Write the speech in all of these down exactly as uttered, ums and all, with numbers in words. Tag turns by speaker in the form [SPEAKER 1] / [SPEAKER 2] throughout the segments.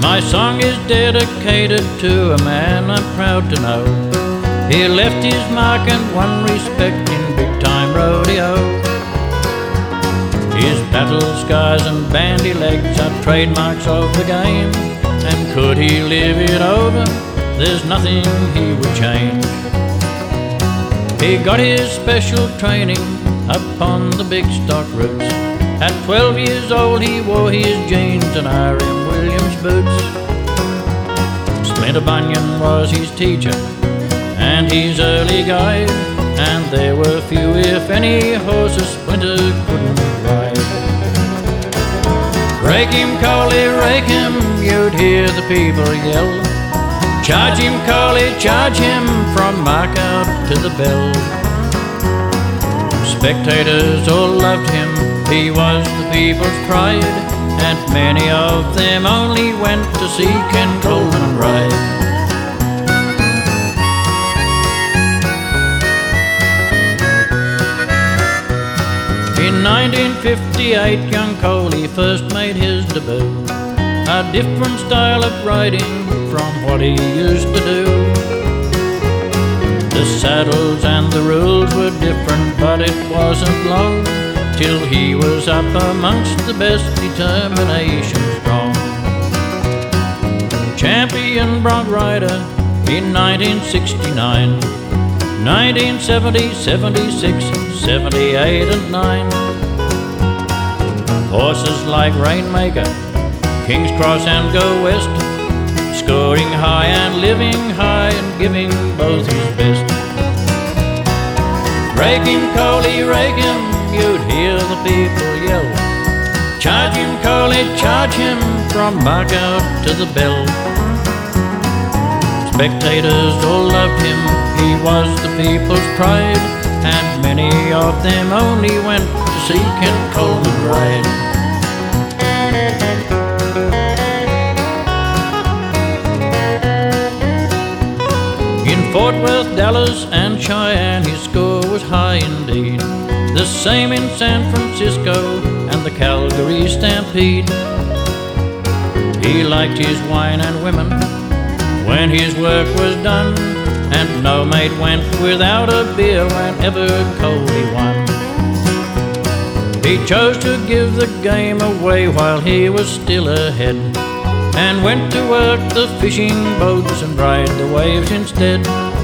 [SPEAKER 1] My song is dedicated to a man I'm proud to know. He left his mark and won respect in big-time rodeo. His battle scars and bandy legs are trademarks of the game, and could he live it over, there's nothing he would change. He got his special training up on the big stock routes. At twelve years old he wore his jeans and R M Williams boots. Splinter Bunyan was his teacher and his early guide, and there were few, if any, horses Splinter couldn't ride. Rake him, Coley, rake him, you'd hear the people yell. Charge him, Coley, charge him, from Mark out to the Bell. Spectators all loved him, he was the people's pride, and many of them only went to see Ken Coleman ride. In nineteen fifty-eight, young Coley first made his debut. A different style of riding from what he used to do. The saddles and the rules were different, but it wasn't long till he was up amongst the best, determination strong. Champion bronc rider in nineteen sixty-nine, nineteen seventy, seventy-six, seventy-eight and nine. Horses like Rainmaker, King's Cross and Go West, scoring high and living high and giving both his best. Rake him, Coley, rake him, you'd hear the people yell. Charge him, Coley, charge him, from Mark out to the Bell. Spectators all loved him, he was the people's pride, and many of them only went to see Ken Coleman ride. In Fort Worth, Dallas and Cheyenne his score was high indeed. The same in San Francisco and the Calgary Stampede. He liked his wine and women when his work was done, and no mate went without a beer whenever Coley won. He chose to give the game away while he was still ahead, and went to work the fishing boats and ride the waves instead.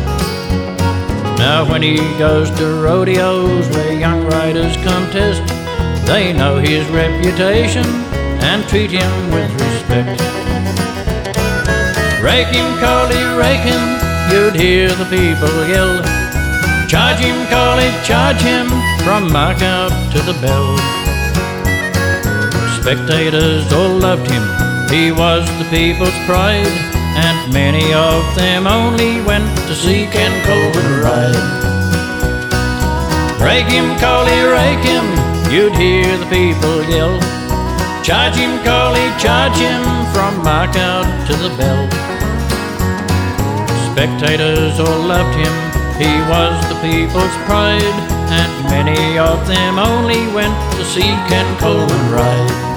[SPEAKER 1] Now when he goes to rodeos where young riders contest, they know his reputation and treat him with respect. Rake him, Coley, rake him, you'd hear the people yell. Charge him, Coley, charge him, from Mark out to the Bell. Spectators all loved him, he was the people's pride, and many of them only went to see Ken Coleman ride. Rake him, Coley, rake him, you'd hear the people yell. Charge him, Coley, charge him, from Mark out to the Bell. Spectators all loved him, he was the people's pride, and many of them only went to see Ken Coleman ride.